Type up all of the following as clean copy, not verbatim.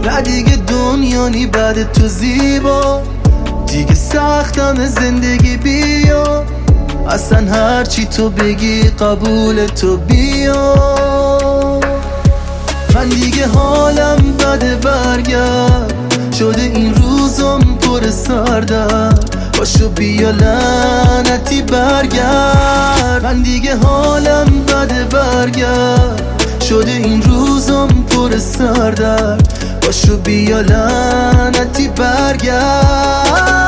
نه دیگه دنیا نی بعد تو زیبا، دیگه سختم زندگی بیا، اصلا هرچی تو بگی قبول تو بیا. من دیگه حالم بده برگرد، شده این روزم پر سردرد، باشو بیا لعنتی برگرد. من دیگه حالم بده برگرد، شده این روزم پر سردرد، باشو بیا لعنتی برگرد.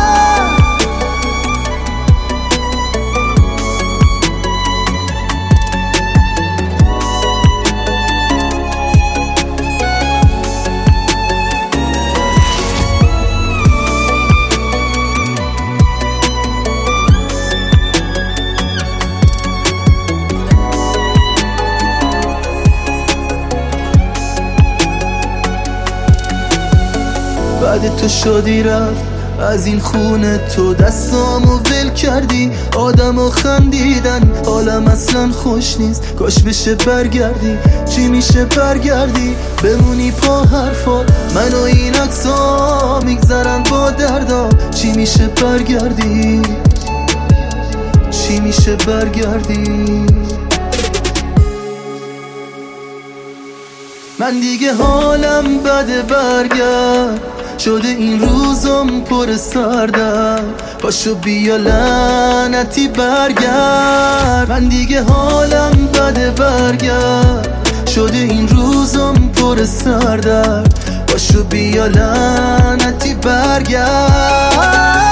بعد تو شدی رفت از این خونه، تو دستامو ول کردی، آدمو خندیدن، حالم اصلا خوش نیست، کاش بشه برگردی. چی میشه برگردی بمونی پا حرفات، من و این عکسا میگذرن با دردا. چی میشه برگردی، چی میشه برگردی. من دیگه حالم بده برگرد، شده این روزم پر سردرد، پاشو بیا لعنتی برگرد. من دیگه حالم بده برگرد، شده این روزم پر سردرد، پاشو بیا لعنتی برگرد.